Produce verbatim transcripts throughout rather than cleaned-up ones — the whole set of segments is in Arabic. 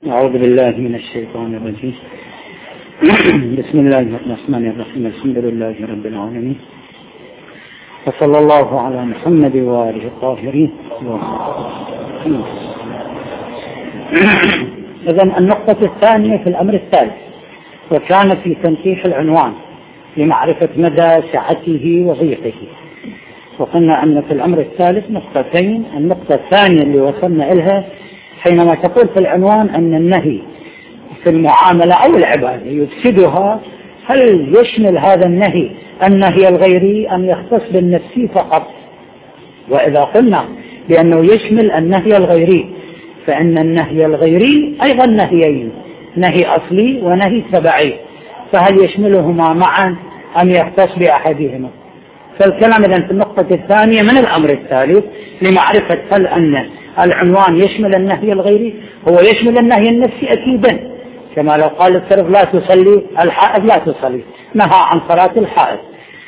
أعوذ بالله من الشيطان الرجيم. بسم الله الرحمن الرحيم. الحمد لله رب العالمين، وصلى الله على محمد وآله الطاهرين. إذن النقطة الثانية في الأمر الثالث، وكان في تنسيق العنوان لمعرفة مدى سعته وضيقه. وقلنا أن في الأمر الثالث نقطتين. النقطة الثانية اللي وصلنا إلها حينما تقول في العنوان أن النهي في المعاملة أو العبادة يفسدها، هل يشمل هذا النهي النهي الغيري أم يختص بالنفسي فقط؟ وإذا قلنا بأنه يشمل النهي الغيري، فإن النهي الغيري أيضا نهيين، نهي أصلي ونهي تبعي، فهل يشملهما معا أم يختص بأحدهما؟ فالكلام إذن في النقطة الثانية من الأمر الثالث لمعرفة هل أن العنوان يشمل النهي الغيري. هو يشمل النهي النفسي أكيدا، كما لو قال السرف لا تصلي الحائض لا تصلي، نهى عن صلاة الحائض،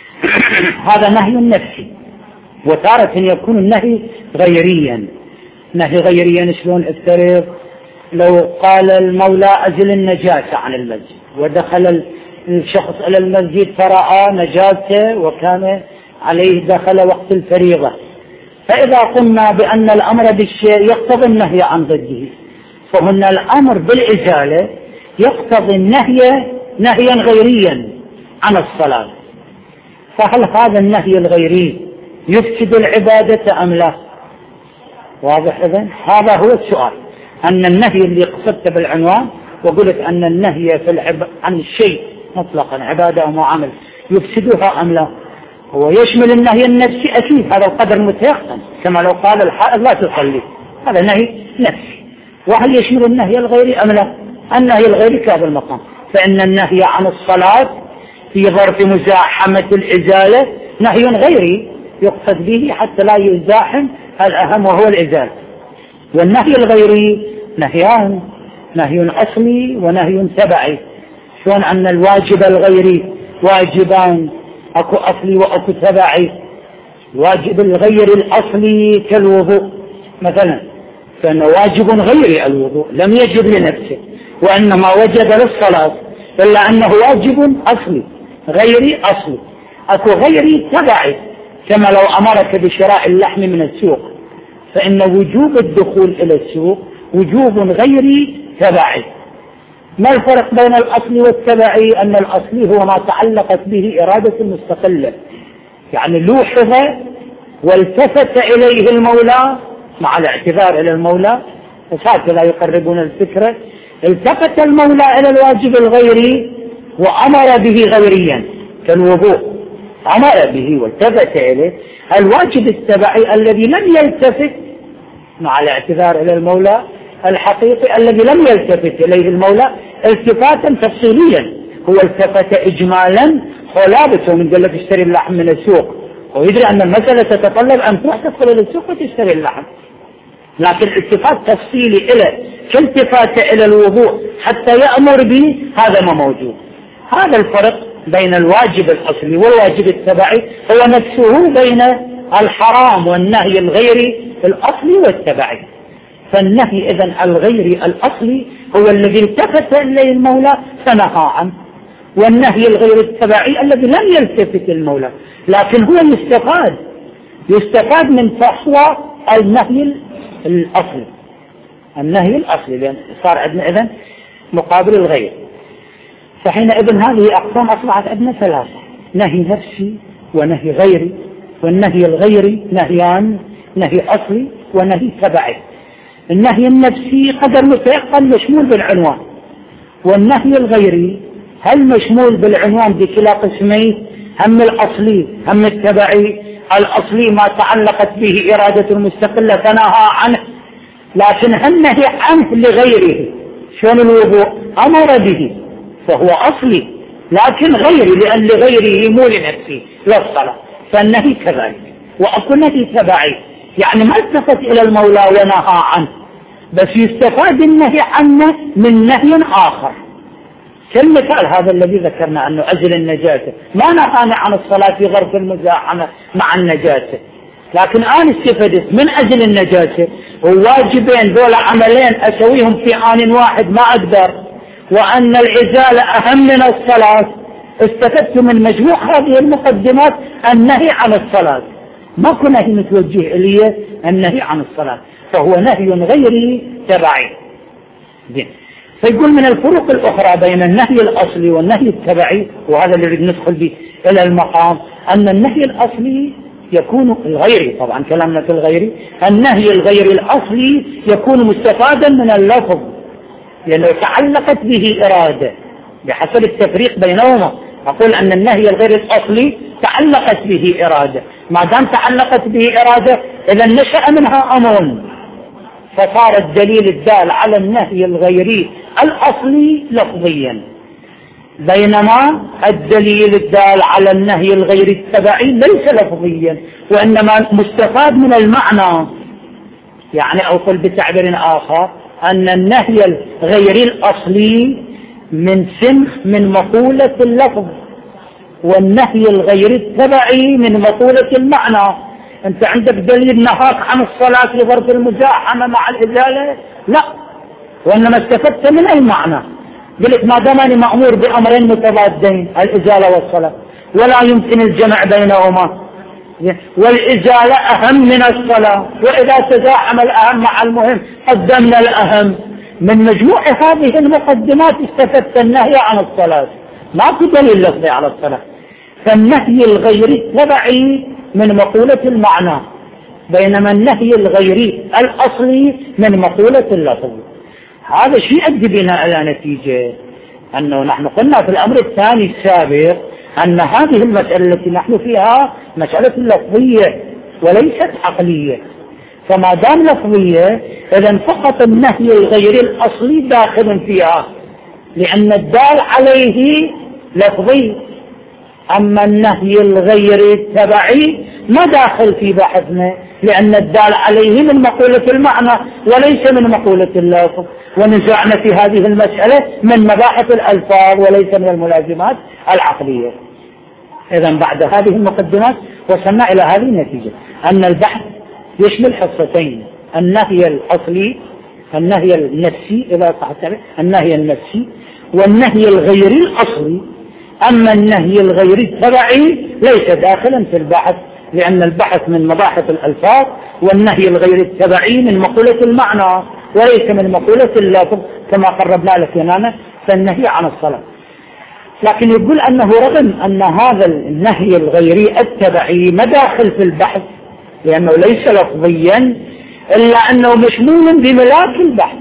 هذا نهي نفسي. وتارة يكون النهي غيريا. نهي غيريا شلون؟ السرف لو قال المولى أزل النجاسة عن المسجد، ودخل الشخص إلى المسجد فرأى نجاسة وكان عليه دخل وقت الفريضة، فإذا قلنا بأن الأمر بالشيء يقتضي النهي عن ضده، فهن الأمر بالإزالة يقتضي النهي نهيا غيريا عن الصلاة. فهل هذا النهي الغيري يفسد العبادة أم لا؟ واضح؟ إذن هذا هو السؤال، أن النهي اللي قصدت بالعنوان وقلت أن النهي في العب... عن الشيء مطلقا عبادة أو معاملة يفسدها أم لا؟ هو يشمل النهي النفسي أكيد، هذا القدر متيقن، كما لو قال الحائض لا تصلي، هذا نهي نفسي. وهل يشمل النهي الغيري أم لا؟ النهي الغيري كهذا المقام، فإن النهي عن الصلاة في ظرف مزاحمة الإزالة نهي غيري يقصد به حتى لا يزاحم الأهم وهو الإزالة. والنهي الغيري نهيان، نهي أصلي ونهي تبعي. شلون أن الواجب الغيري واجبان، أكو أصلي وأكو تبعي. واجب الغير الأصلي كالوضوء مثلا، فإنه واجب غيري الوضوء لم يجب لنفسه وإنما وجب للصلاة، إلا أنه واجب أصلي غيري أصلي. أكو غيري تبعي، كما لو أمرك بشراء اللحم من السوق، فإن وجوب الدخول إلى السوق وجوب غيري تبعي. ما الفرق بين الأصلي والتبعي؟ أن الأصلي هو ما تعلقت به إرادة مستقلة، يعني لوحظ والتفت إليه المولى مع الاعتذار إلى المولى، هكذا يقربون الفكرة. التفت المولى إلى الواجب الغيري وأمر به غيريا كالوضوء، أمر به والتفت إليه. الواجب التبعي الذي لم يلتفت مع الاعتذار إلى المولى الحقيقي الذي لم يلتفت إليه المولى التفاتا تفصيليا، هو التفت إجمالا خلابته من قال لك اشتري اللحم من السوق، ويدري أن المسألة تتطلب أن تروح تدخل إلى السوق وتشتري اللحم، لكن التفات تفصيلي إلى كالتفات إلى الوضوء حتى يأمر به هذا ما موجود. هذا الفرق بين الواجب الأصلي والواجب التبعي هو نفسه بين الحرام والنهي الغيري الأصلي والتبعي. فالنهي إذن الغيري الأصلي هو الذي التفت إليه المولى فنهى عنه، والنهي الغير التبعي الذي لم يلتفت المولى، لكن هو يستفاد يستفاد من فحوى النهي الأصلي، النهي الأصلي، لأن صار عندنا إذن مقابل الغير. فحينئذ هذه أقسام أصبحت عندنا ثلاثة: نهي نفسي ونهي غيري. والنهي الغيري نهيان، نهي أصلي ونهي تبعي. النهي النفسي قدر متيقن مشمول بالعنوان، والنهي الغيري هل مشمول بالعنوان بكلا قسمين؟ هم الأصلي هم التبعي. الأصلي ما تعلقت به إرادة المستقلة فنهى عنه، لكن هل نهي عنه لغيره؟ شون الوضوء أمر به فهو أصلي، لكن غيري لأن لغيره مو لنفسه لا الصلاة، فالنهي كذلك. وأكو نهي تبعي، يعني ما التفت إلى المولى ونهى عنه، بس يستفاد النهي عنه من نهي آخر. كالمثال هذا الذي ذكرنا أنه أزل النجاسة، ما نهانا عن الصلاة في ظرف المزاحمة مع النجاسة، لكن أنا استفدت من أجل النجاسة وواجبين دول عملين أسويهم في آن واحد ما أقدر، وأن الإزالة أهم من الصلاة، استفدت من مجموع هذه المقدمات النهي عن الصلاة. ماكو نهي متوجه إليه النهي عن الصلاة، فهو نهي غير تبعي. فيقول من الفروق الأخرى بين النهي الأصلي والنهي التبعي، وهذا اللي نريد ندخل به إلى المقام، أن النهي الأصلي يكون الغيري، طبعا كلامنا في الغيري، النهي الغيري الأصلي يكون مستفادا من اللفظ لأنه تعلقت به إرادة بحسب التفريق بينهما. أقول أن النهي الغير الأصلي تعلقت به إرادة، ما دام تعلقت به إرادة إذا نشأ منها أمر، فصار الدليل الدال على النهي الغيري الأصلي لفظيا، بينما الدليل الدال على النهي الغير التبعي ليس لفظيا وإنما مستفاد من المعنى. يعني أقول بتعبير آخر أن النهي الغير الأصلي من سمح من مقولة اللفظ، والنهي الغير التبعي من مقولة المعنى. أنت عندك دليل نهاك عن الصلاة لظرف المزاحمة مع الإزالة؟ لا، وإنما استفدت من المعنى. قلت ما دام أنا مأمور بأمرين متضادين الإزالة والصلاة ولا يمكن الجمع بينهما، والإزالة أهم من الصلاة، وإذا تزاحم الأهم مع المهم قدمنا الأهم. من مجموع هذه المقدمات استفدت النهي عن الصلاة، ماكو دليل لفظي على الصلاة. فالنهي الغير التبعي من مقولة المعنى، بينما النهي الغيري الأصلي من مقولة اللفظ. هذا شيء أدي بنا إلى نتيجة أنه نحن قلنا في الأمر الثاني السابق أن هذه المسألة التي نحن فيها مسألة لفظية وليست عقلية، فما دام لفظية إذن فقط النهي الغير الأصلي داخل فيها، لأن الدال عليه لفظي. أما النهي الغير التبعي ما داخل في بحثنا، لأن الدال عليه من مقولة المعنى وليس من مقولة اللفظ، ونزعنا في هذه المسألة من مباحث الألفاظ وليس من الملازمات العقلية. إذن بعد هذه المقدمات وصلنا إلى هذه النتيجة أن البحث يشمل حصتين: النهي الأصلي، النهي النفسي إذا صح النهي النفسي، والنهي الغير الأصلي. أما النهي الغير التبعي ليس داخلا في البحث، لأن البحث من مباحث الألفاظ، والنهي الغير التبعي من مقولة المعنى وليس من مقولة اللفظ كما قربنا لك هنا فالنهي عن الصلاة. لكن يقول أنه رغم أن هذا النهي الغيري التبعي ما داخل في البحث لأنه ليس لفظيا، إلا أنه مشمول بملاك البحث.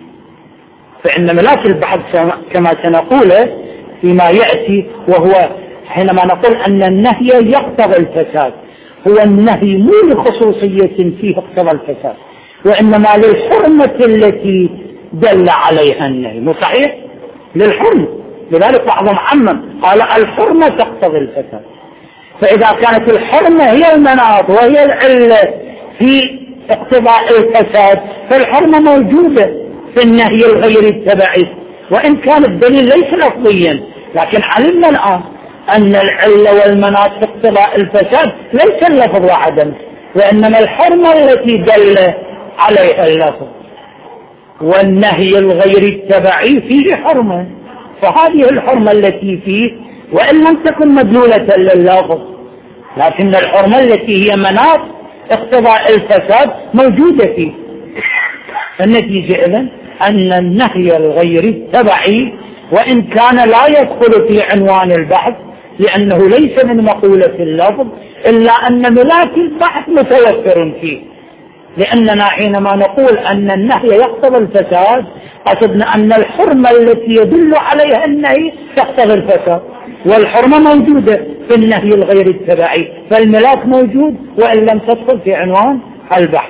فإن ملاك البحث كما سنقوله فيما يأتي، وهو حينما نقول أن النهي يقتضي الفساد، هو النهي مو لخصوصية فيه اقتضى الفساد، وإنما للحرمة التي دل عليها النهي. مو صحيح؟ للحرمة، لذلك بعضهم عمم قال الحرمة تقتضي الفساد. فإذا كانت الحرمة هي المناط وهي العلة في اقتضاء الفساد، فالحرمة موجودة في النهي الغير التبعي، وإن كان الدليل ليس لفظيا، لكن علمنا الآن أن العلة والمناط في اقتضاء الفساد ليس اللفظ وعدم، وإنما الحرمة التي دل عليها اللفظ. والنهي الغير التبعي فيه حرمة، فهذه الحرمة التي فيه وإن لم تكن مدلولة لللفظ، لكن الحرمة التي هي مناط اقتضاء الفساد موجودة فيه. النتيجة إذن أن النهي الغير التبعي وإن كان لا يدخل في عنوان البحث لأنه ليس من مقولة اللفظ، إلا أن ملاك البحث متوفر فيه، لأننا حينما نقول أن النهي يقتضي الفساد قصدنا أن الحرمة التي يدل عليها النهي تقتضي الفساد، والحرمة موجودة في النهي الغير التبعي، فالملاك موجود وإن لم تدخل في عنوان البحث.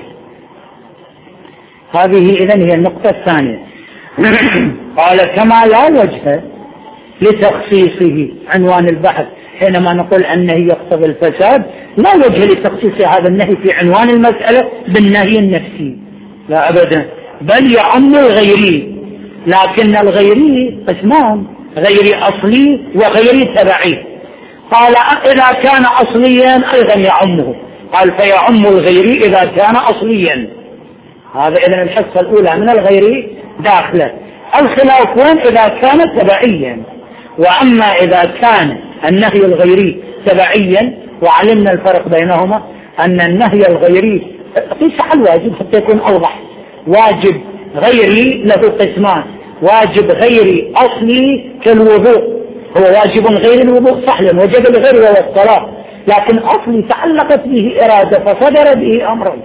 هذه إذن هي النقطة الثانية. قال كما لا وجه لتخصيصه عنوان البحث، حينما نقول النهي يقتضي الفساد لا وجه لتخصيص هذا النهي في عنوان المسألة بالنهي النفسي، لا أبدا، بل يعم الغيري. لكن الغيري قسمان: غيري أصلي وغيري تبعي. قال إذا كان أصليا أيضا يعمه، قال فيعم الغيري إذا كان أصليا. هذا إذن الحصة الأولى من الغيري داخله. الخلاف وين؟ إذا كان تبعيا. وأما إذا كان النهي الغيري تبعيا، وعلمنا الفرق بينهما أن النهي الغيري قيس على الواجب حتى يكون أوضح. واجب غيري له قسمان: واجب غيري أصلي كالوضوء، هو واجب غير الوضوء صح لأن وجب الغير وهو الصلاة، لكن أصلي تعلقت به إرادة فصدر به أمر.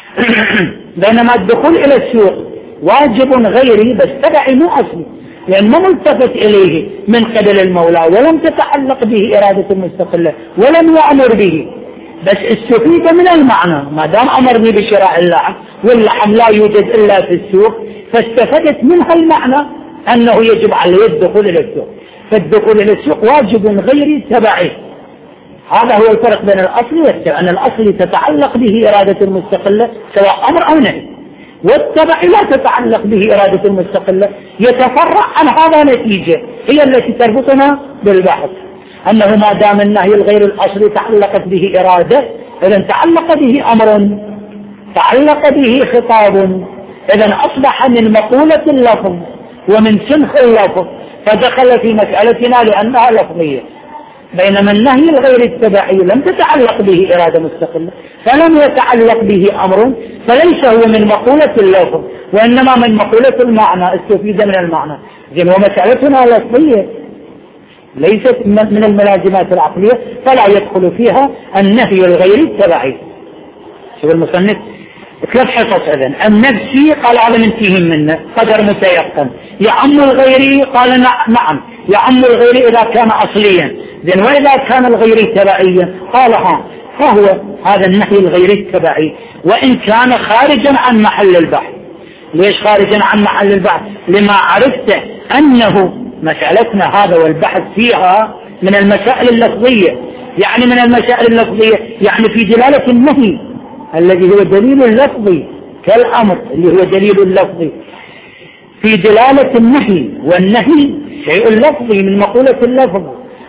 بينما الدخول إلى السوق واجب غيري بس تبعي مو أصلي، لأن ما ملتفت إليه من قبل المولى ولم تتعلق به إرادة مستقلة ولم يأمر به، بس استفيد من المعنى. ما دام أمرني بشراء اللحم واللحم لا يوجد إلا في السوق، فاستفدت منها المعنى أنه يجب عليه الدخول إلى السوق. فالدخول إلى السوق واجب غيري تبعي. هذا هو الفرق بين الأصل والتبع، أن الأصل تتعلق به إرادة مستقلة سواء أمر أو نهي، والتبع لا تتعلق به إرادة مستقلة، يتفرع عن هذا نتيجة هي التي تربطنا بالبحث، أنه ما دام النهي الغير الأصلي تعلقت به إرادة، إذن تعلق به أمر، تعلق به خطاب، إذن أصبح من مقولة اللفظ ومن سنخ اللفظ، فدخل في مسألتنا لأنها لفظية. بينما النهي الغير التبعي لم تتعلق به إرادة مستقلة، فلم يتعلق به أمر، فليس هو من مقولة اللفظ وإنما من مقولة المعنى، استفيد من المعنى. إذن ومسألتنا لفظية ليست من الملازمات العقلية، فلا يدخل فيها النهي الغير التبعي. شوف المصنف ثلاث حصص. إذن النفسي قال هذا منتهي منه قدر متيقن. يعم الغيري قال نعم يعم الغيري إذا كان أصليا. إذن وإذا كان الغيري تبعيا قال ها فهو هذا النهي الغير التبعي وإن كان خارجا عن محل البحث. ليش خارجا عن محل البحث؟ لما عرفت أنه مسألتنا هذا والبحث فيها من المسائل اللفظية، يعني من المسائل اللفظية يعني في دلالة النهي الذي هو دليل اللفظي كالأمر اللي هو دليل اللفظي، في دلالة النهي، والنهي شيء لفظي من مقولة اللفظ،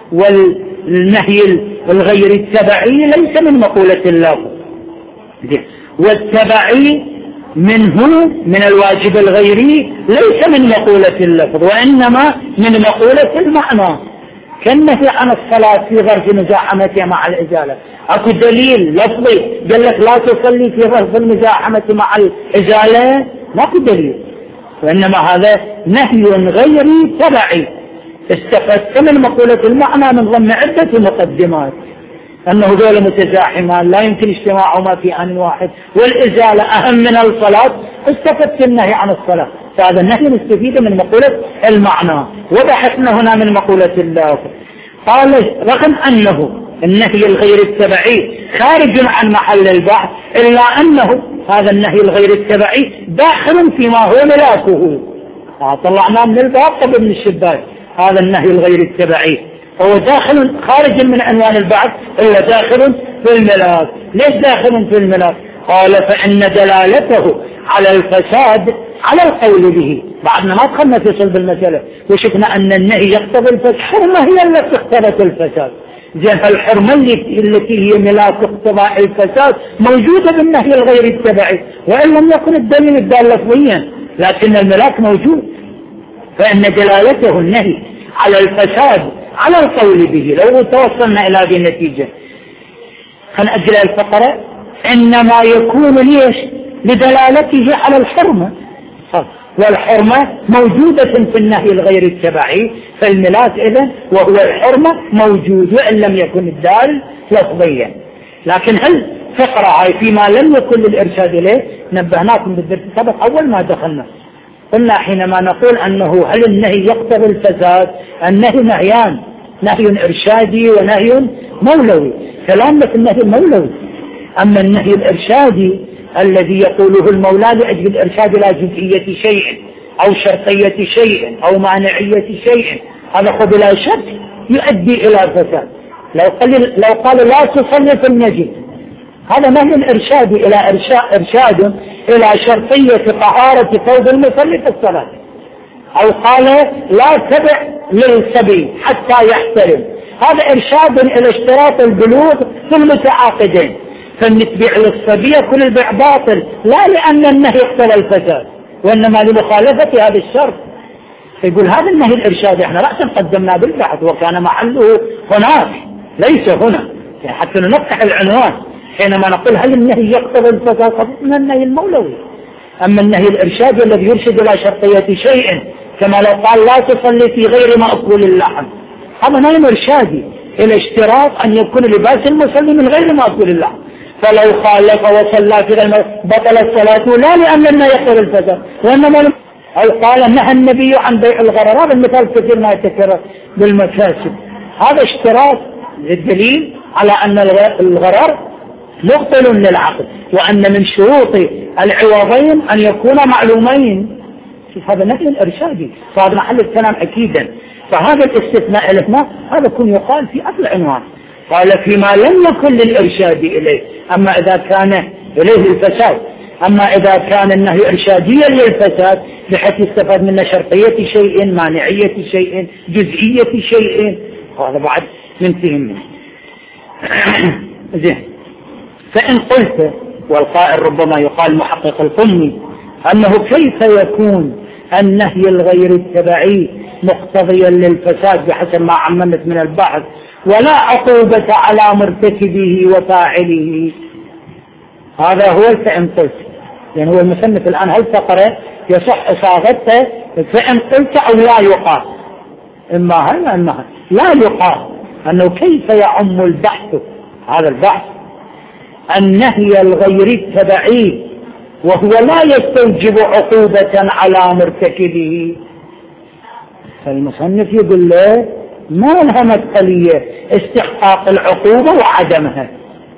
والنهي الغير التبعي ليس من مقولة اللفظ، والتبعي منه من الواجب الغيري ليس من مقولة اللفظ وإنما من مقولة المعنى، كالنهي عن الصلاة في ظرف مزاحمتها مع الإزالة. أكو دليل لفظي قال لك لا تصلي في ظرف المزاحمة مع الإزالة؟ ماكو دليل، وإنما هذا نهي غيري تبعي استفدت من مقولة المعنى من ضمن عدة مقدمات، أنه ذول متزاحمان لا يمكن اجتماعهما في آن واحد، والإزالة أهم من الصلاة، استفدت النهي عن الصلاة، فهذا النهي مستفيد من مقولة المعنى، وبحثنا هنا من مقولة اللفظ. قال رغم أنه النهي الغير التبعي خارج عن محل البحث، إلا أنه هذا النهي الغير التبعي داخل فيما هو ملاكه. طلعناه من الباب قبل من الشباك، هذا النهي الغير التبعي هو داخل خارج من عنوان البحث إلا داخل في الملاك. ليش داخل في الملاك؟ قال فإن دلالته على الفساد على القول به. بعدنا ما دخلنا في صلب المسألة وشفنا أن النهي يقتضي الفساد، الحرمة هي التي اقتضت الفساد. زين الحرمة التي هي ملاك اقتضاء الفساد موجودة بالنهي الغير التبعي، وإن لم يكن الدليل الدال لفظيا لكن الملاك موجود. فإن دلالته النهي على الفساد على القول به. لو توصلنا إلى هذه النتيجة فنأجل الفقرة إنما يكون ليش؟ لدلالته على الحرمة، والحرمة موجودة في النهي الغير التبعي، فالملاك إذن وهو الحرمة موجود وإن لم يكن الدال لفظيا. لكن هل فقرة هاي فيما لم يكن للإرشاد إليه؟ نبهناكم بالدرس السابق أول ما دخلنا قلنا حينما نقول أنه هل النهي يقتضي الفساد؟ النهي نهيان، نهي إرشادي ونهي مولوي. كلامنا في النهي المولوي، أما النهي الإرشادي الذي يقوله المولى لأجل الإرشاد إلى جزئية شيء أو شرطية شيء أو مانعية شيء، هذا خذ بلا شك يؤدي إلى الفساد. لو قال, لو قال لا تصلي في المسجد، هذا نهي إرشادي إلى إرشاد إلى شرطية طهارة ثوب المصلي في الصلاة، أو قال لا تبع للصبي حتى يحترم، هذا إرشاد إلى اشتراط البلوغ في المتعاقدين. فالنتبيع للصبي كل البيع باطل، لا لأن النهي يقتضي الفساد وإنما لمخالفة هذا الشرط. فيقول هذا النهي الإرشادي احنا رأسا قدمناه بالبحث وكان محله هناك ليس هنا، يعني حتى نفتح العنوان حينما نقول هل النهي يقتضي الفساد قبلنا النهي المولوي. أما النهي الإرشادي الذي يرشد إلى شرطية شيء كما لو قال لا تصلي في غير مأكول اللحم، هذا نهي إرشادي إلى اشتراط أن يكون لباس المصلي من غير مأكول اللحم، فلو خالف وصلى في غير بطل الصلاة لا لأن النهي يقتضي الفساد وإنما أو قال نهى النبي عن بيع الغرر. هذا المثال كثير ما يتكرر بالمكاسب، هذا اشتراط للدليل على أن الغرر مبطل للعقد وأن من شروط العوضين أن يكون معلومين. شوف هذا نهي الإرشادي صار محل الكلام أكيدا. فهذا الاستثناء هنا هذا يكون يقال في أصل العنوان، قال فيما لم يكن للإرشاد إليه. أما إذا كان إليه الفساد، أما إذا كان النهي إرشاديا للفساد بحيث يستفاد من شرطية شيء، مانعية شيء، جزئية شيء، هذا بعد ننتهي منه. زين. فإن قلت، والقائل ربما يقال محقق القمي، أنه كيف يكون النهي الغير التبعي مقتضيا للفساد بحسب ما عممت من البحث ولا عقوبة على مرتكبه وفاعله؟ هذا هو. فإن قلت، يعني هو المصنف الآن هل فقرة يصح إصاغته فإن قلت أو لا يقال، إما هل إما هل لا يقال أنه كيف يعم البحث، هذا البحث النهي الغير التبعي وهو لا يستوجب عقوبة على مرتكبه. فالمصنف يقول له ما لها مدخلية استحقاق العقوبة وعدمها،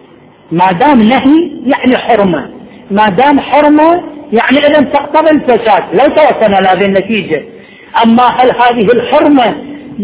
ما دام نهي يعني حرمة، ما دام حرمة يعني إذا تقتضي الفساد لو توصلنا لهذه النتيجة. أما هل هذه الحرمة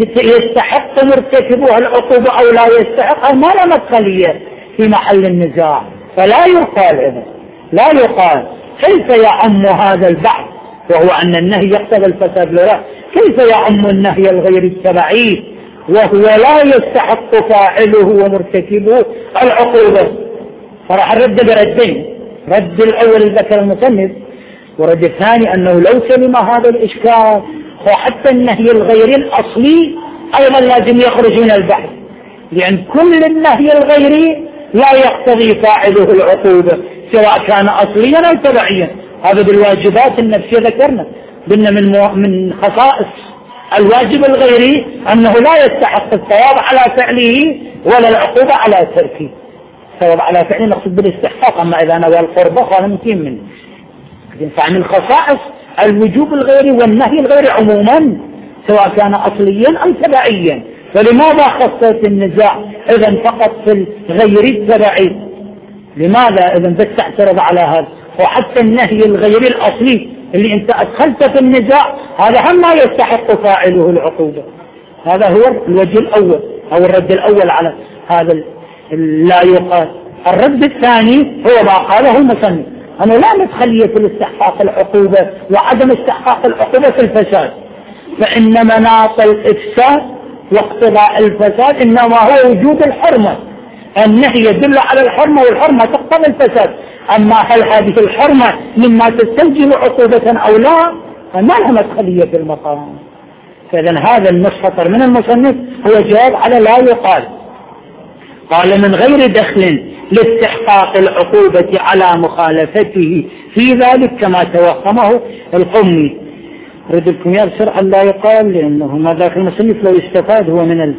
يستحق مرتكبها العقوبة أو لا يستحق، ما لها مدخلية في محل النزاع. فلا يقال إذا لا يقال كيف يعم هذا البحث وهو أن النهي يقتضي الفساد لا، كيف يعم النهي الغير التبعي وهو لا يستحق فاعله ومرتكبه العقوبة؟ فراح الرد بردين، رد الأول ذكر المصنف، ورد الثاني أنه لو سلم هذا الإشكال وحتى النهي الغير الأصلي أيضا لازم يخرج من البحث، لأن كل النهي الغيري لا يقتضي فاعله العقوبة سواء كان أصليا أو تبعيا. هذا بالواجبات النفسية ذكرنا قلنا من من خصائص الواجب الغيري أنه لا يستحق الثواب على فعله ولا العقوبة على تركه. الثواب على فعله نقصد بالاستحقاق، أما إذا نوى القربة فهذا ممكن منه. فمن خصائص الوجوب الغيري والنهي الغيري عموما سواء كان أصليا أو تبعيا. فلماذا خصصت النزاع إذا فقط في الغير التبعي؟ لماذا إذا بس تعترض على هذا؟ وحتى النهي الغير الأصلي اللي أنت أدخلت في النزاع هذا هم ما يستحق فاعله العقوبة. هذا هو الوجه الأول أو الرد الأول على هذا لا يقال. الرد الثاني هو ما قاله المصنف أنه لا مدخلية في الاستحقاق العقوبة وعدم استحقاق العقوبة في الفساد، فإن مناط الإفساد واقتضاء الفساد إنما هو وجود الحرمة. النهي يدل على الحرمة والحرمة تقتضي الفساد، أما هل هذه الحرمة مما تستوجب عقوبة أو لا فما لها مدخلية في المقام. فإذا هذا النص خطر من المصنف هو جواب على لا يقال. قال من غير دخل لاستحقاق العقوبة على مخالفته في ذلك كما توهمه القمي. أريد لكم يا بسرعة لا يقال لأنه ما ذاك المصنف لو استفاد هو من ال...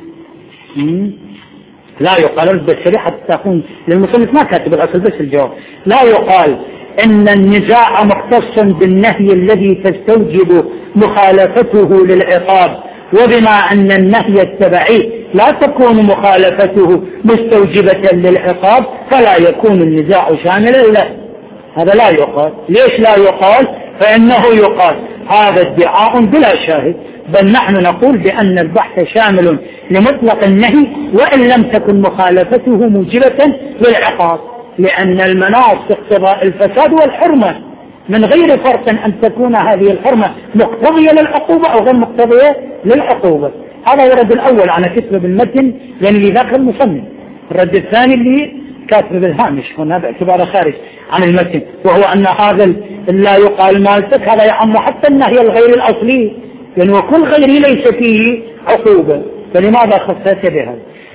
لا يقال بس حتى تكون للمصنف ما كاتب الأصل بس الجواب. لا يقال إن النزاع مختص بالنهي الذي تستوجب مخالفته للعقاب، وبما أن النهي التبعي لا تكون مخالفته مستوجبة للعقاب فلا يكون النزاع شاملا له. هذا لا يقال. ليش لا يقال؟ فإنه يقال هذا ادعاء بلا شاهد، بل نحن نقول بأن البحث شامل لمطلق النهي وإن لم تكن مخالفته موجبة للعقاب، لأن المناط في اقتضاء الفساد والحرمة من غير فرق أن تكون هذه الحرمة مقتضية للعقوبة أو غير مقتضية للعقوبة. هذا هو الرد الأول. أنا كتب بالمتن يعني لذاك المصنف. الرد الثاني اللي كاتب بالهامش هنا باعتباره خارج عن المتن، وهو أن هذا لا يقال مالتك هذا يعم حتى النهي الغير الأصلي، لأنه يعني كل غيري ليس فيه عقوبة، فلماذا خصصت بها؟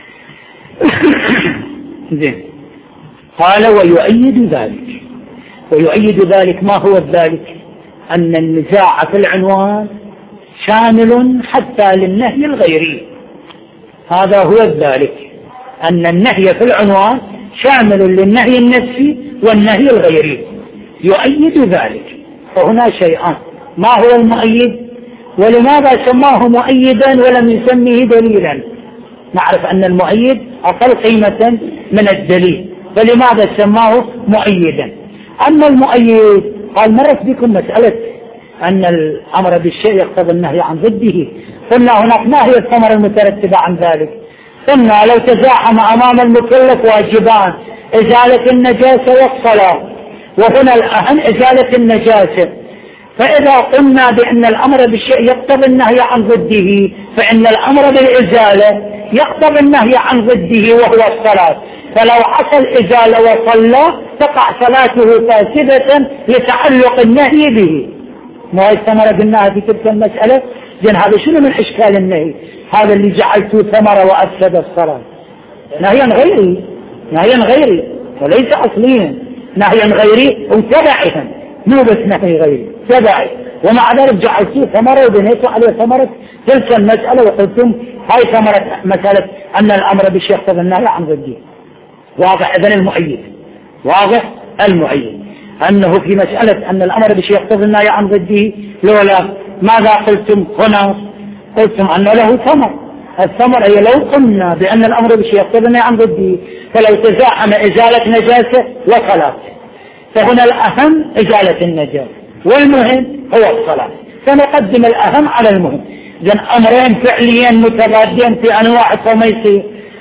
زين. قال ويؤيد ذلك، ويؤيد ذلك ما هو ذلك؟ أن النزاع في العنوان شامل حتى للنهي الغيري. هذا هو ذلك، أن النهي في العنوان شامل للنهي النفسي والنهي الغيري. يؤيد ذلك. فهنا شيئان، ما هو المؤيد؟ ولماذا سماه مؤيدا ولم يسميه دليلا؟ نعرف أن المؤيد أقل قيمة من الدليل، فلماذا سماه مؤيدا؟ أما المؤيد قال مرت بكم مسألة أن الأمر بالشيء يقتضي النهي عن ضده، قلنا هناك ما هي الثمرة المترتبة عن ذلك؟ قلنا لو تزاحم أمام المكلف واجبان، إزالة النجاسة والصلاة، وهنا الأهم إزالة النجاسة، فإذا قلنا بأن الأمر بالشيء يقتضي النهي عن ضده، فإن الأمر بالإزالة يقتضي النهي عن ضده وهو الصلاة، فلو حصل إزالة وصلى تقع صلاته فاسدة لتعلق النهي به. ما الثمرة بالنهي في تلك المسألة؟ زين هذا شنو من إشكال النهي؟ هذا اللي جعلته ثمرة وأفسد الصلاة، نهيا غيري، نهيا غيري وليس أصليا، نهيا غيري وتبعهم، مو بس نهي غيري تبعي، ومع ذلك جعلته ثمرة وبنيته عليه ثمرة تلك المسألة، وقلتم هاي ثمرة مسألة أن الأمر بالشيء يقتضي النهي عن ضده. واضح إذن المؤيد، واضح المؤيد أنه في مسألة أن الأمر بالشيء يقتضي النهي عن ضده، لولا ماذا قلتم هنا؟ قلتم أن له ثمر، الثمر هي لو قلنا بأن الأمر بالشيء يقتضي النهي عن ضده، فلو تزاحم إزالة نجاسة وصلاة، فهنا الأهم إزالة النجاسة والمهم هو الصلاة، فنقدم الأهم على المهم. إذن أمرين فعليين متضادين في أن واحد فما يصير.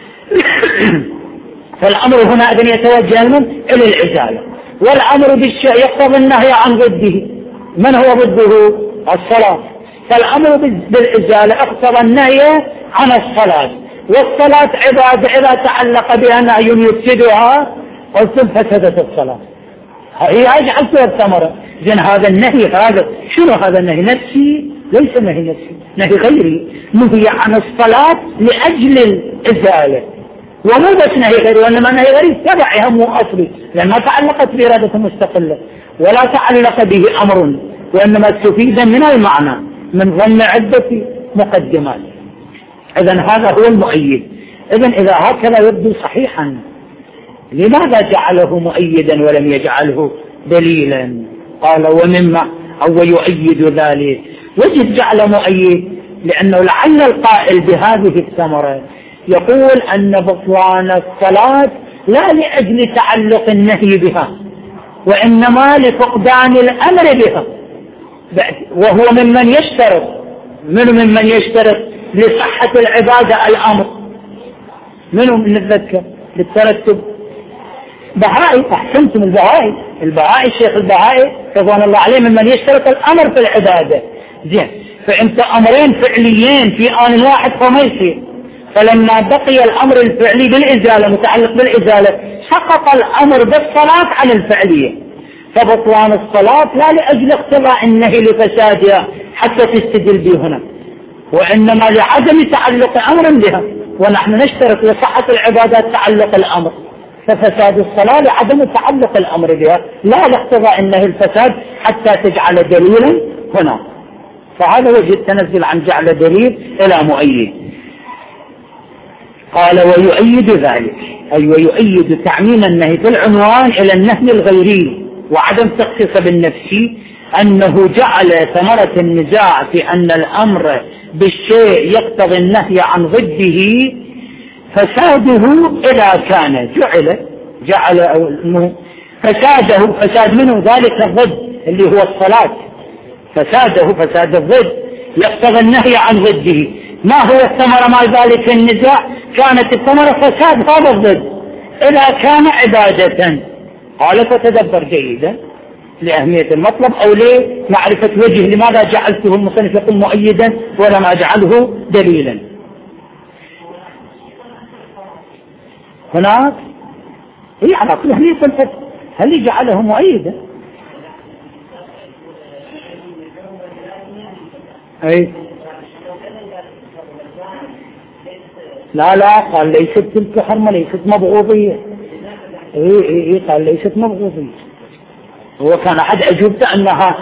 فالأمر هنا إذن يتوجه المن إلى الإزالة، والأمر بالشيء يقتضي النهي عن ضده، من هو ضده؟ الصلاة، فالأمر بالإزالة اقتضى النهي عن الصلاة، والصلاة عبادة إذا تعلق بها نهي يفسدها قلتم فسدت الصلاة، هي جعلتها الثمرة. إذن هذا النهي هذا شنو؟ هذا النهي نفسي؟ ليس نهي نفسي، نهي غيري، نهي عن الصلاة لأجل الإزالة، ومو بس نهي غيري، وإنما نهي غيري تبعها مو أصلي، لأن ما تعلقت بإرادة مستقلة ولا تعلق به أمر، وإنما استفيد من المعنى من ضمن عدة مقدمات. إذن هذا هو المؤيد. إذن إذا هكذا يبدو صحيحا، لماذا جعله مؤيدا ولم يجعله دليلا؟ قال ومما أو يؤيد ذلك، وجد جعل مؤيد لأنه لعل القائل بهذه الثمرة يقول أن بطلان الصلاة لا لأجل تعلق النهي بها، وإنما لفقدان الأمر بها، وهو ممن يشترط، من ممن يشترط لصحة العبادة الأمر، منهم نتذكر للترتب بهائي، أحسنتم البهائي، البهائي الشيخ البهائي رضوان الله عليه ممن يشترط الأمر في العبادة. زين، فأنت أمرين فعليين في آن واحد فما يصير، فلما بقي الأمر الفعلي بالإزالة متعلق بالإزالة سقط الأمر بالصلاة عن الفعلية، فبطلان الصلاة لا لأجل اقتضاء النهي لفسادها حتى تستدل به هنا، وإنما لعدم تعلق أمر بها، ونحن نشترط لصحة العبادات تعلق الأمر، ففساد الصلاة لعدم تعلق الأمر بها لا لاقتضاء النهي الفساد حتى تجعل دليلا هنا. فهذا وجه التنزل عن جعل دليل إلى مؤيد. قال ويؤيد ذلك، أي ويؤيد تعميم النهي في العنوان إلى النهي الغيري وعدم تخصيصه بالنفسي، أنه جعل ثمرة النزاع في أن الأمر بالشيء يقتضي النهي عن ضده فساده إذا كان جعل جعل أو فساده فساد منه ذلك الضد اللي هو الصلاة، فساده فساد الضد يقتضي النهي عن ضده. ما هو الثمرة مع ذلك النزاع؟ كانت الثمرة فساد هذا الضد إذا كان عبادة. قال فتدبر جيدا لأهمية المطلب أو لمعرفة وجه لماذا جعلته المصنف يقول مؤيدا ولم أجعله دليلا. هناك هي على طول هل يكون هل جعله مؤيدا؟ أي لا لا قال ليست تلك حرمة ليست مبغوضية. إيه إيه إيه قال ليست مبغوضية. هو كان أحد أجوبته أنها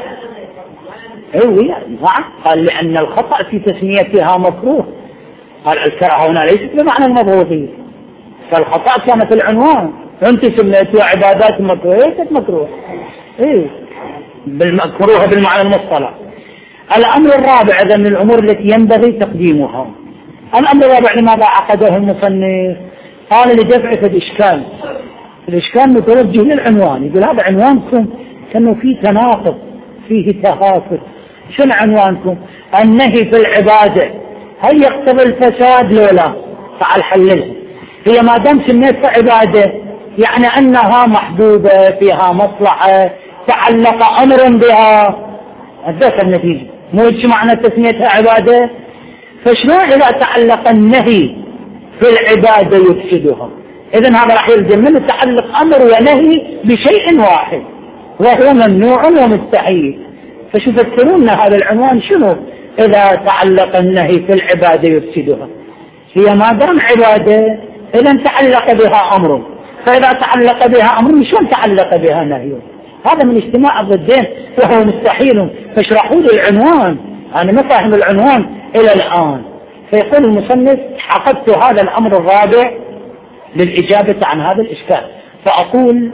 إيه نعم قال لأن الخطأ في تسميتها مكروه. قال الكراهة هنا ليست بمعنى المبغوضية، فالخطأ كان في العنوان. أنت سميتها عبادات مكروه ليست مكروه. إيه بالمكروه بالمعنى المصطلح. الأمر الرابع إذا من الأمور التي ينبغي تقديمها. الأمر الرابع لماذا عقده المصنف؟ قال لدفع الإشكال. الإشكال متوجه للعنوان، يقول هذا عنوانكم كأنه فيه تناقض فيه تهافت. شنو عنوانكم؟ النهي في العبادة هل يقتضي الفساد لو لا؟ تعال حللها. هي ما دام سميتها عبادة يعني أنها محبوبة فيها مصلحة تعلق أمر بها، أدت النتيجة. مو إيش معنى تسميتها عبادة؟ فشلون إذا تعلق النهي في العبادة يفسدها؟ إذن هذا راح يلزم من تعلق أمر ونهي بشيء واحد وهو ممنوع ومستحيل. فشو تفسرون هذا العنوان شنو؟ إذا تعلق النهي في العبادة يفسدها، هي ما دام عبادة إذا تعلق بها أمر، فإذا تعلق بها أمر شلون تعلق بها نهي؟ هذا من اجتماع الضدين وهو مستحيل. فاشرحوا لي العنوان، أنا ما فاهم العنوان إلى الآن. فيقول المصنف عقدت هذا الأمر الرابع للإجابة عن هذا الإشكال، فأقول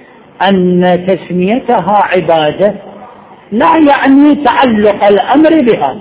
أن تسميتها عبادة لا يعني تعلق الأمر بها.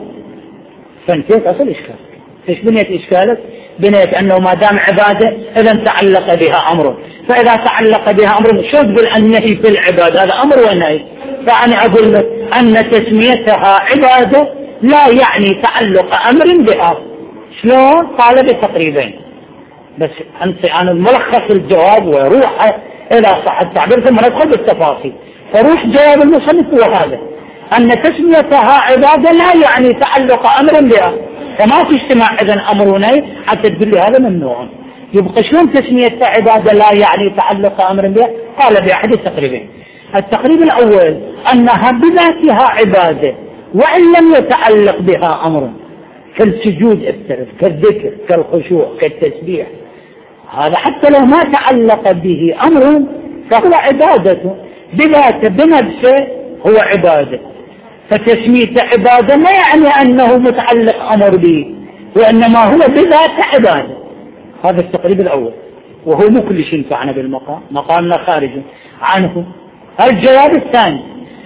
فانتهت أصل إشكال. إيش بنيت إشكالك؟ بنيت أنه ما دام عبادة إذا تعلق بها أمر، فإذا تعلق بها أمر شو تقول النهي في العبادة؟ هذا أمر ونهي. فأنا أقول لك أن تسميتها عبادة لا يعني تعلق أمر بها. شلون؟ قال بتقريبين، بس أنت أنا الملخص الجواب وروح إلى صح التعبير ثم ندخل بالتفاصيل. فروح جواب المصنف هو هذا، أن تسميتها عبادة لا يعني تعلق أمر بها، فما في اجتماع إذن أمر ونهي حتى تقول لي هذا ممنوع. يبقى شلون تسميتها عبادة لا يعني تعلق أمر بها؟ قال بأحد التقريبين. التقريب الأول أنها بذاتها عبادة وإن لم يتعلق بها أمر، كالسجود افترض، كالذكر، كالخشوع، كالتسبيح، هذا حتى لو ما تعلق به أمر فهو عبادة بذاته بنفسه، هو عبادة. فتسميته عبادة ما يعني أنه متعلق أمر به، وإنما هو بذاته عبادة. هذا التقريب الأول، وهو مو كل شيء ينفعنا بالمقام، مقامنا خارج عنه. الجواب الثاني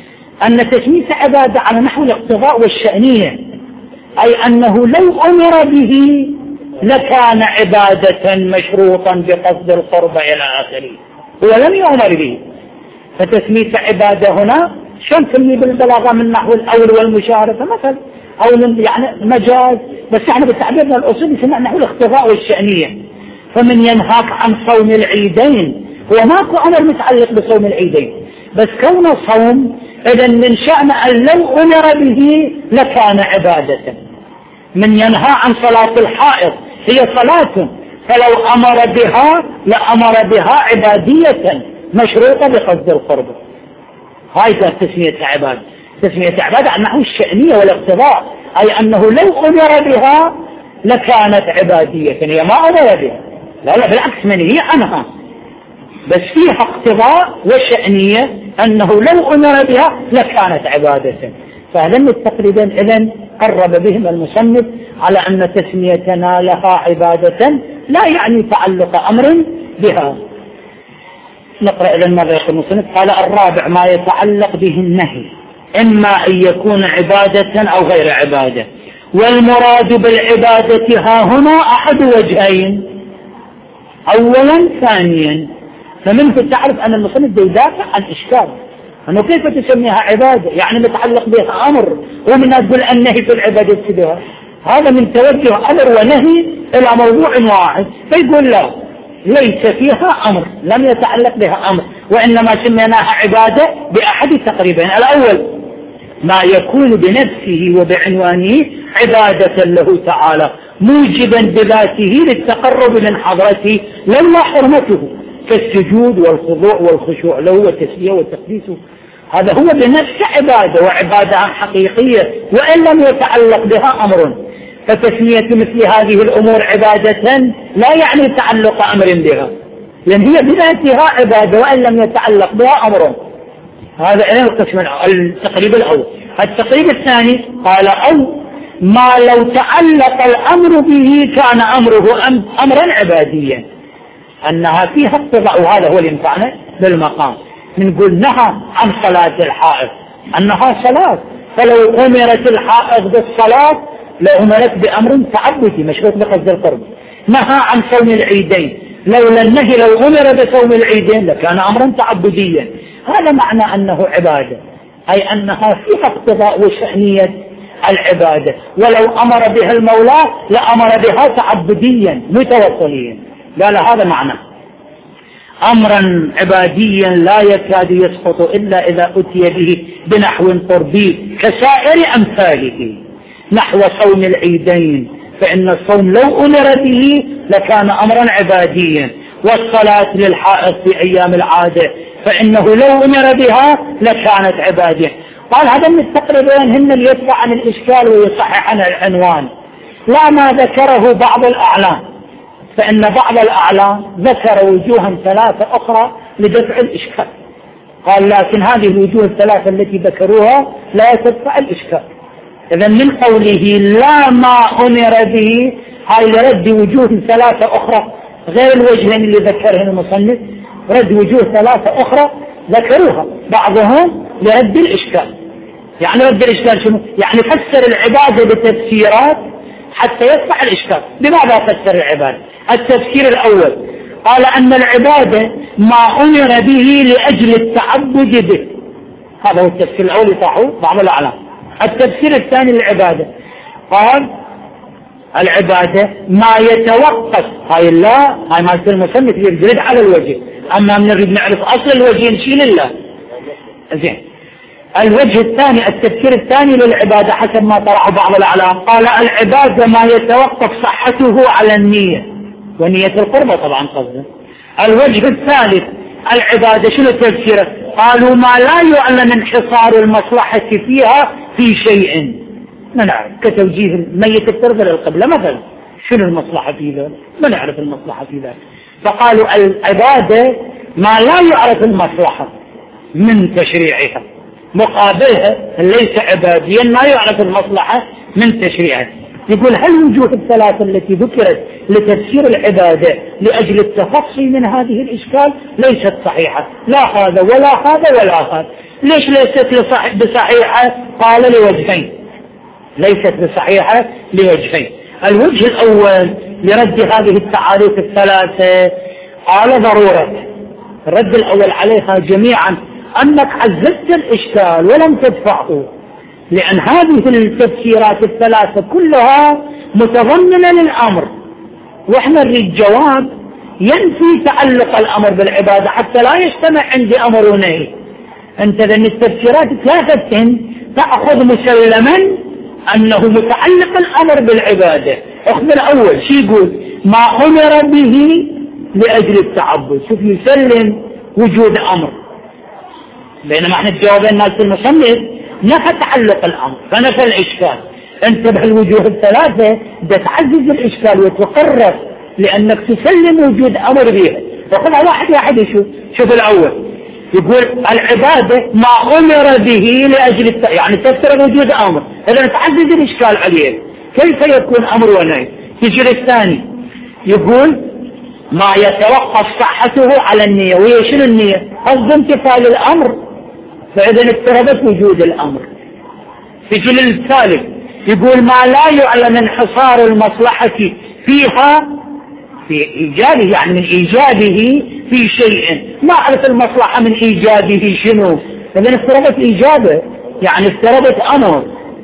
أن تسميته عبادة على نحو الاقتضاء والشأنية، أي أنه لو أمر به لكان عبادة مشروطا بقصد القرب إلى آخره، هو لم يؤمر به. فتسميته عبادة هنا شلون تسمي بالبلاغة من نحو الأول والمشاركة مثلا، أو يعني مجاز، بس احنا بتعبيرنا الأصولي يسمى نحو الاقتضاء والشأنية. فمن ينهاك عن صوم العيدين، هو ماكو أمر متعلق بصوم العيدين، بس كونه صوم إذا من شأن أن لو أمر به لكان عبادة. من ينهى عن صلاة الحائض، هي صلاة، فلو أمر بها لأمر بها عبادية مشروطة بقصد القرب. هاي تسمية عبادة. تسمية عبادة عن نحو الشأنية والاقتضاء، أي أنه لو أمر بها لكانت عبادية. هي ما أمر بها، لا لا بالعكس منهي عنها، بس فيها اقتضاء وشأنية أنه لو أمر بها لكانت عبادة. فهذين التقريبين إذن قرب بهم المصنف على أن تسميتنا لها عبادة لا يعني تعلق أمر بها. نقرأ إذن ماذا يقول المصنف. قال الرابع ما يتعلق به النهي، إما أن يكون عبادة أو غير عبادة، والمراد بالعبادة ها هنا أحد وجهين، أولا ثانيا. فمنه تعرف أن المصنف يدافع عن إشكال أنه كيف تسميها عبادة يعني متعلق بها أمر، ومن تقول النهي في العبادة بها. هذا من توجه أمر ونهي إلى موضوع واحد، فيقول لا ليس فيها أمر، لم يتعلق بها أمر، وإنما سميناها عبادة بأحد التقريبين. الأول ما يكون بنفسه وبعنوانه عبادة له تعالى موجبا بذاته للتقرب من حضرته لولا حرمته، كالسجود والخضوع والخشوع له والتسبيح والتقديس، هذا هو بنفسه عبادة وعبادة حقيقية وإن لم يتعلق بها أمر. فتسمية مثل هذه الأمور عبادة لا يعني تعلق أمر بها، لأن هي بذاتها عبادة وإن لم يتعلق بها أمر. هذا القسم التقريب الأول. التقريب الثاني قال أو ما لو تعلق الأمر به كان أمره أمرا عباديا، أنها فيها اقتضاء، وهذا هو اللي ينفعنا بالمقام. نقول نهى عن صلاة الحائض أنها صلاة، فلو أمرت الحائض بالصلاة لأمرت بأمر تعبدي مشروط بقصد القرب. نهى عن صوم العيدين، لولا النهي لو أمر بصوم العيدين لكان أمرا تعبديا. هذا معنى أنه عبادة، أي أنها فيها اقتضاء وشأنية العبادة، ولو أمر بها المولى لأمر بها تعبديا متوصليا. قال هذا معنى أمرا عباديا لا يكاد يسقط إلا إذا أتي به بنحو قربي كسائر أمثاله، نحو صوم العيدين، فإن الصوم لو أمر به لكان أمرا عباديا، والصلاة للحائض في أيام العادة فإنه لو أمر بها لكانت عبادية. قال هذا من التقريبين هن اللي يدفع عن الإشكال ويصحح عن العنوان، لا ما ذكره بعض الأعلام، فإن بعض الأعلام ذكر وجوها ثلاثة أخرى لدفع الإشكال. قال لكن هذه الوجوه الثلاثة التي ذكروها لا تدفع الإشكال. إذن من قوله لا ما أمر به، هاي لرد وجوه ثلاثة أخرى غير الوجهين اللي ذكره المصنف، رد وجوه ثلاثة أخرى ذكروها بعضهم لرد الإشكال. يعني رد الإشكال شنو؟ يعني فسر العبادة بتفسيرات حتى يدفع الإشكال. بماذا فسر العبادة؟ التفسير الأول قال أن العبادة ما أمر به لأجل التعبد به، هذا هو التفسير الأول يصحه بعض الأعلام. التفسير الثاني للعبادة قال العبادة ما يتوقف، هاي الله هاي ما يصير المصنف يرد على الوجه، أما من نريد نعرف أصل الوجه نشيل الله. زين، الوجه الثاني التفسير الثاني للعبادة حسب ما طرحه بعض الأعلام قال العبادة ما يتوقف صحته على النية، ونية القربة طبعا قصده. الوجه الثالث العبادة شنو تفسيره؟ قالوا ما لا يعلن انحصار المصلحة فيها في شيء، ما نعرف كتوجيه الميت التربة للقبلة مثلا، شنو المصلحة في ذلك؟ ما نعرف المصلحة في ذلك. فقالوا العبادة ما لا يعرف المصلحة من تشريعها، مقابلها ليس عباديا ما يعرف المصلحة من تشريعها. يقول هل الوجوه الثلاثة التي ذكرت لتفسير العبادة لأجل التخصي من هذه الإشكال ليست صحيحة، لا هذا ولا هذا ولا هذا. ليش ليست بصحيحة؟ قال لوجهين، ليست بصحيحة لوجهين. الوجه الأول لرد هذه التعاريف الثلاثة قال ضرورة الرد الأول عليها جميعا أنك عززت الإشكال ولم تدفعه، لأن هذه التفسيرات الثلاثة كلها متضمنة للأمر، وإحنا نريد جواب ينفي تعلق الأمر بالعبادة حتى لا يجتمع عندي أمر ونهي. أنت ذن التفسيرات ثلاثة تأخذ مسلما أنه متعلق الأمر بالعبادة. أخذ الأول شي يقول ما أمر به لأجل التعبد، شوف يسلم وجود أمر، بينما احنا الجوابين الناس المصنف نفى تعلق الأمر فنفى الإشكال. انتبه الوجوه الثلاثة ده تعزز الإشكال وتقرر لأنك تسلم وجود أمر بها. فخذها واحد واحد يشوف. شوف الأول يقول العبادة ما أمر به لأجل الت... يعني تفسر وجود أمر، إذا تعزز الإشكال عليه كيف يكون أمر ونهي. تجي الثاني يقول ما يتوقف صحته على النية، وهي شنو النية؟ قصد امتثال الأمر، فإذا اضطربت وجود الأمر. تجي الثالث يقول ما لا يعلم انحصار المصلحة فيها في إيجابه، يعني من إيجابه في شيء، ما أعرف المصلحة من إيجابه شنو، إذا اضطربت إيجابه يعني اضطربت أمر.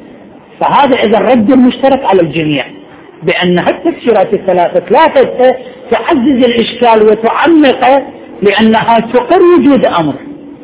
فهذا إذا الرد المشترك على الجميع بأن التفسيرات الثلاثة لا تعزز الإشكال وتعمقه لأنها تقر وجود أمر،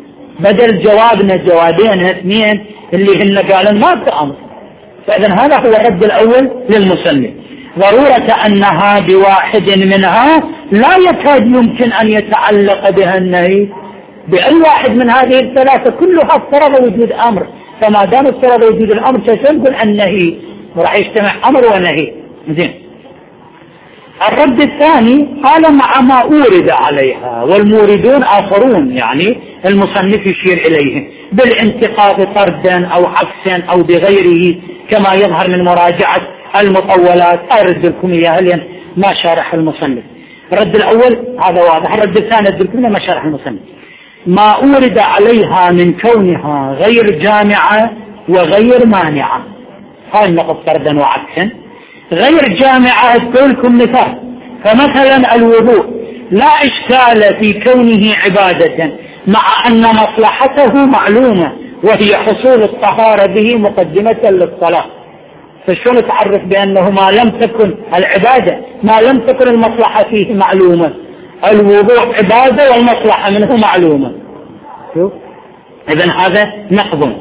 بدل جوابنا جوابين اثنين اللي هن قالوا ما في أمر. فإذا هذا هو الرد الأول للمصنف، ضرورة أنها بواحد منها لا يكاد يمكن أن يتعلق بها النهي بأي واحد من هذه الثلاثة، كلها افترض وجود أمر، فما دام افترض وجود الأمر سيكون النهي وراح يجتمع أمر ونهي. زين. الرد الثاني قال مع ما أورد عليها، والموردون آخرون، يعني المصنف يشير إليهم بالانتقاد طردا أو عكسا أو بغيره كما يظهر من مراجعة المطولات. أرد لكم إياها لأن ما شارح المصنف. الرد الأول هذا واضح. الرد الثاني أرد لكم ما شارح المصنف. ما أورد عليها من كونها غير جامعة وغير مانعة، هاي النقطة طردا وعكسا. غير جامعة أذكر لكم مثال، فمثلا الوضوء لا إشكال في كونه عبادة مع أن مصلحته معلومة وهي حصول الطهارة به مقدمة للصلاة. فشون تعرف بأنه ما لم تكن العبادة ما لم تكن المصلحة فيه معلومة؟ الوضوء عبادة والمصلحة منه معلومة. شوف إذن هذا نقض.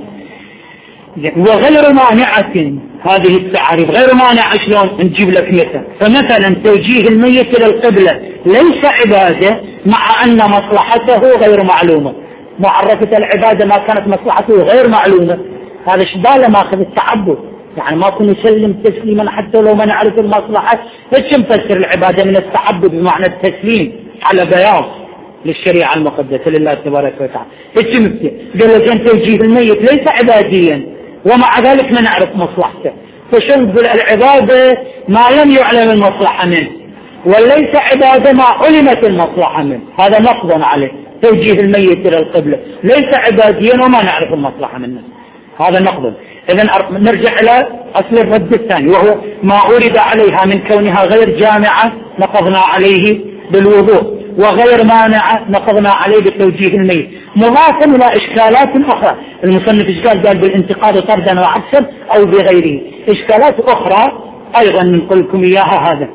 وغير مانعة، هذه التعريف غير مانعة شلون نجيب لك مثل؟ فمثلا توجيه الميت إلى القبلة ليس عبادة مع أن مصلحته غير معلومة. معرفة العبادة ما كانت مصلحته غير معلومة، هذا شباله ماخذ التعبد، يعني ما كن يسلم تسليما حتى لو ما نعرف المصلحة. ايش نفسر العبادة من التعبد بمعنى التسليم على بياض للشريعة المقدسة لله تبارك وتعالى. ايش مثل؟ قال لك أن توجيه الميت ليس عباديا ومع ذلك ما نعرف مصلحته، فشو نقول العبادة ما لم يعلم المصلحة منه، وليس عبادة ما علمت المصلحة منه، هذا نقض عليه. توجيه الميت إلى القبلة ليس عباديا وما نعرف المصلحة منه، هذا نقض. إذن نرجع إلى أصل الرد الثاني، وهو ما أورد عليها من كونها غير جامعة نقضنا عليه بالوضوء، وغير مانعة نقضنا عليه بتوجيه الميت، مضافا إلى إشكالات أخرى. المصنف إشكال قال بالانتقاد طردا وعكسا أو بغيره، إشكالات أخرى أيضا نقول لكم إياها. هذا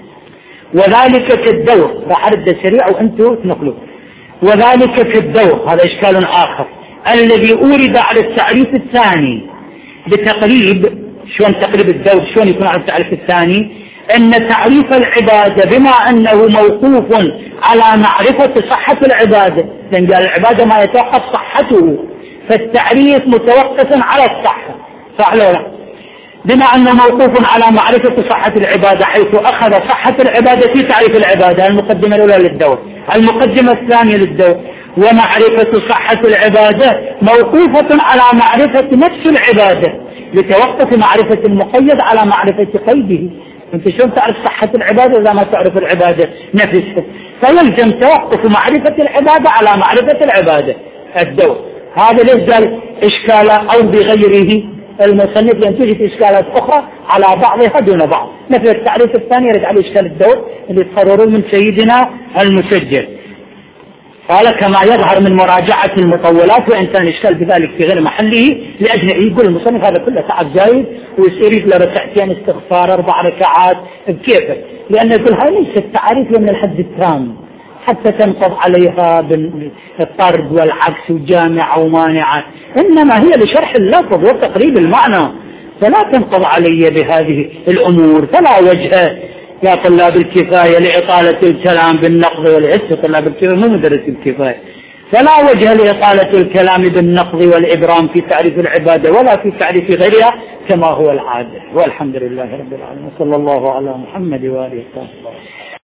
وذلك كالدور، راح أرد سريع وأنتم تنقلوا. وذلك كالدور، هذا إشكال آخر الذي أورد على التعريف الثاني بتقريب. شلون تقريب الدور؟ شلون يكون على التعريف الثاني؟ أن تعريف العبادة بما أنه موقوف على معرفة صحة العبادة، لأن قال العبادة ما يتوقف صحته، فالتعريف متوقف على الصحة، صح ولا لا؟ بما أنه موقوف على معرفة صحة العبادة، حيث أخذ صحة العبادة في تعريف العبادة، المقدمة الأولى للدور. المقدمة الثانية للدور ومعرفة صحة العبادة موقوفة على معرفة نفس العبادة، لتوقف معرفة المقيد على معرفة قيده. انت شلون تعرف صحة العبادة إذا ما تعرف العبادة نفسها؟ فيلزم توقف معرفة العبادة على معرفة العبادة الدور. هذا ليش قال إشكالا أو بغيره المصنف؟ لأن توجد إشكالات أخرى على بعضها دون بعض، مثل التعريف الثاني يرد على إشكال الدور اللي تقرروا من سيدنا المسجل. قال كما يظهر من مراجعة المطولات، وإن كان الإشكال بذلك في غير محله، لأجل يقول المصنف هذا كله تعب زايد ويصير له ركعتين استغفار أربع ركعات بكيفه، لأن يقول هاي ليس التعريف من الحد التام حتى تنقض عليها بالطرد والعكس وجامعة ومانعة، إنما هي لشرح اللفظ وتقريب المعنى، فلا تنقض علي بهذه الأمور. فلا وجه يا طلاب الكفاية لإطالة الكلام بالنقض والعز، طلاب الكفاية مو مدرس الكفاية، فلا وجه لإطالة الكلام بالنقض والإبرام في تعريف العبادة ولا في تعريف غيرها كما هو العادة. والحمد لله رب العالمين، صلى الله على محمد وآله وسلم.